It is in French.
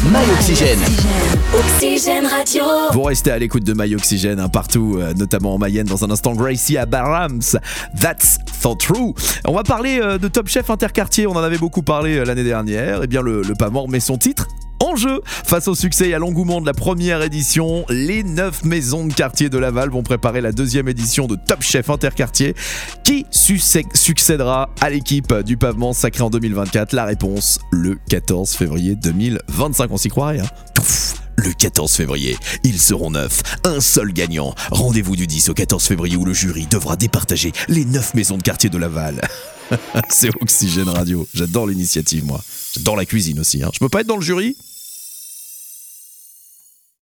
My Oxygène. Oxygène Radio. Vous restez à l'écoute de My Oxygène partout, notamment en Mayenne. Dans un instant, Gracie Abrams, That's So True. On va parler de Top Chef Interquartier. On en avait beaucoup parlé l'année dernière. Eh bien, le Pamort met son titre en jeu. Face au succès et à l'engouement de la première édition, les 9 maisons de quartier de Laval vont préparer la deuxième édition de Top Chef Interquartier qui succédera à l'équipe du Pavement sacré en 2024. La réponse, le 14 février 2025. On s'y croirait, hein. Touf. Le 14 février, ils seront 9, un seul gagnant. Rendez-vous du 10 au 14 février où le jury devra départager les 9 maisons de quartier de Laval. C'est Oxygène Radio, j'adore l'initiative moi. J'adore la cuisine aussi, hein. Je peux pas être dans le jury ?